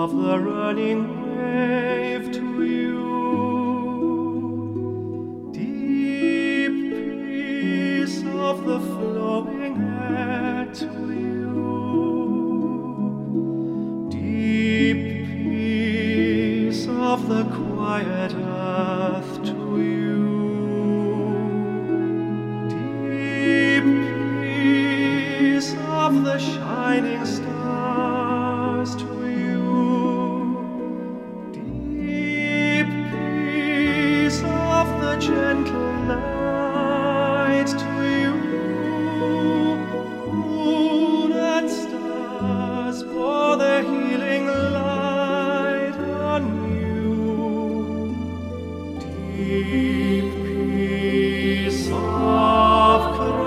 of the running wave to you. Deep peace of the flowing air to you. Deep peace of the quiet earth to you. Deep peace of the shining stars to you. Deep peace of the gentle night to you. Moon and stars pour their healing light on you. Deep peace of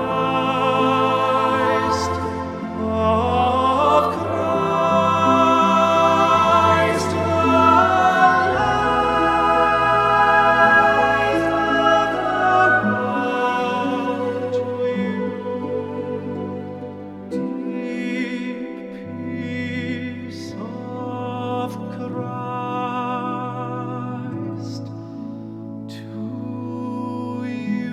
Christ, of Christ, the light of the world to you. Deep peace of Christ to you.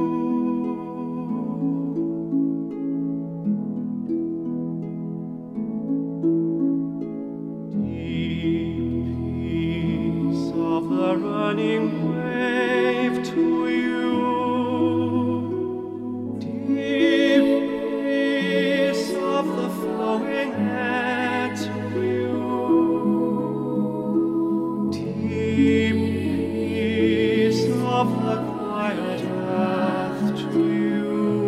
Deep peace of the running wave to you. Deep peace of the flowing air to you. Deep peace of the quiet earth to you.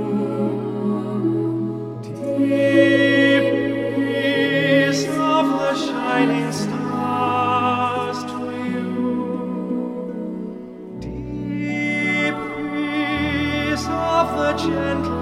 Deep peace of the shining stars to you. Deep peace of the gentle